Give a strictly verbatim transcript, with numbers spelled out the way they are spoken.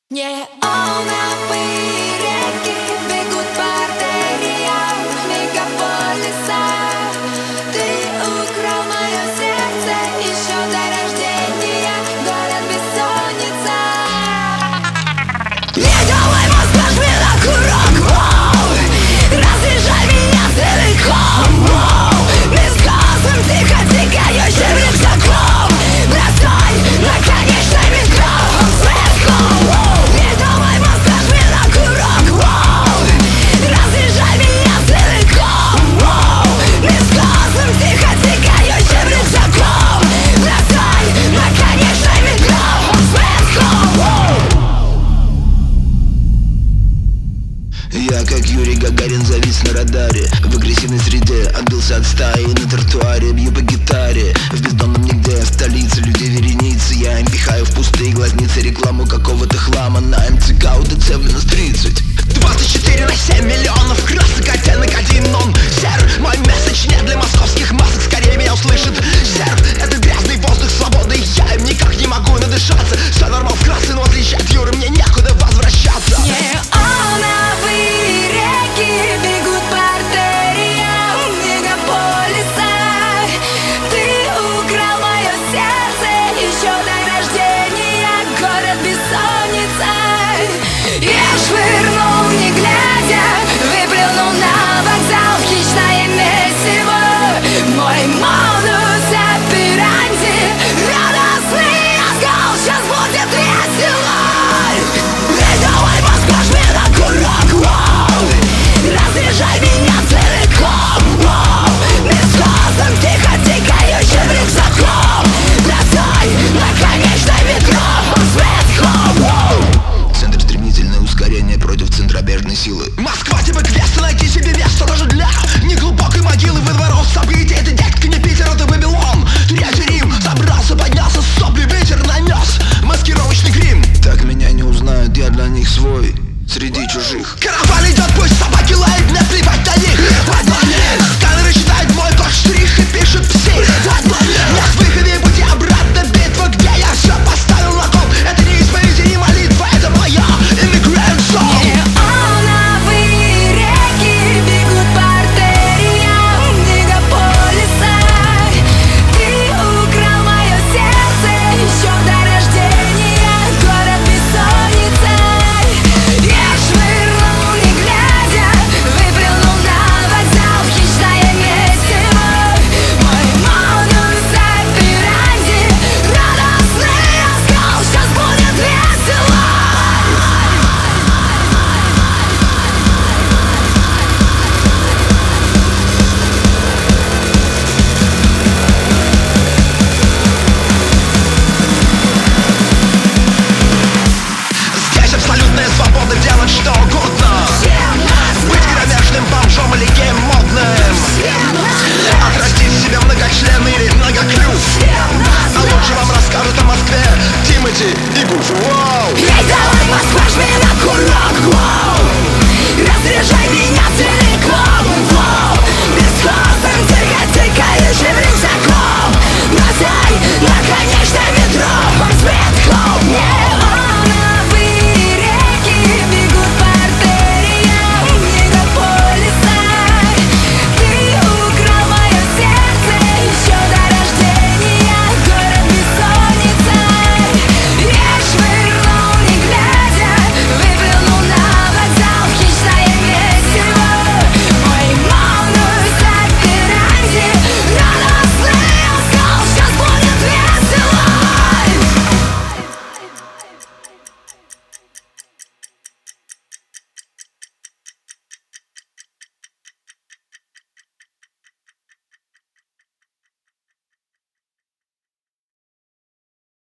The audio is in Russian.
Неоновые реки бегут по артериям мегаполиса. Ты украл мое сердце еще до рождения, город бессонница. Не делай мозг, нажми на курок, воу. Разъезжай меня целиком, воу. Бесхозным тихо-тикающим рюкзаком бросай на конечный метро. Я, как Юрий Гагарин, завис на радаре. В агрессивной среде отбился от стаи. На тротуаре бью по гитаре. В бездомном нигде, в столице людей вереницы. Я им пихаю в пустые глазницы рекламу какого-то хлама на эм цэ ка УДЦ в минус тридцать. Двадцать четыре на семь миллионов красок, оттенок один он серый. Мой месседж не для московских масок, скорее меня услышит серв. Это грязный воздух свободы, я им никак не могу надышаться. Все нормал вкратце, но в отличие от Юры мне некуда возвращаться. Неоновые реки бегут по артериям мегаполиса. Ты украл мое сердце еще до рождения, город бессонница. Я швырнул не глядя, выплюнул на вокзал в хищное месиво. Мой модус операнди, радостный оскал, сейчас будет весело. Не давай подскажи на курок, воу. Разряжай меня целиком, воу. Бесхозным тихо-тикающим рюкзаком бросай на конечный метро. Центр стремительное ускорение против центробежной силы. Москва тебе квест, найти себе место даже для неглубокой могилы. Во дворов событий, это детка не Питер, это Вавилон. Третий Рим собрался, поднялся, сопли ветер нанес маскировочный грим. Так меня не узнают, я для них свой среди чужих. Караван идет, пусть собаки лают, мне плевать на них. Сканеры читают мой код штрих и пишут псих. Нет выхода, пути обратно, битва, где я все поставил на кол. Это не исповедь и не молитва, это моя immigrant soul. Неоновые реки бегут по артериям мегаполиса. Ты украл мое сердце еще до рождения, город бессонница. Я швырнул не глядя, выплюнул на вокзал в хищное месиво. Мой модус операнди, радостный оскал, сейчас будет весело. Здесь абсолютная свобода делать что угодно. Быть кромешным бомжом или геем модным. Отрастить в себе многочленный или многоклюв. А лучше вам расскажут о Москве Тимати и Гуф. Воу! Эй, давай подскажи на курок, воу. Разряжай меня целиком, воу. Бесхозным тихо-тикающим рюкзаком бросай на конечное метро. Светло мне.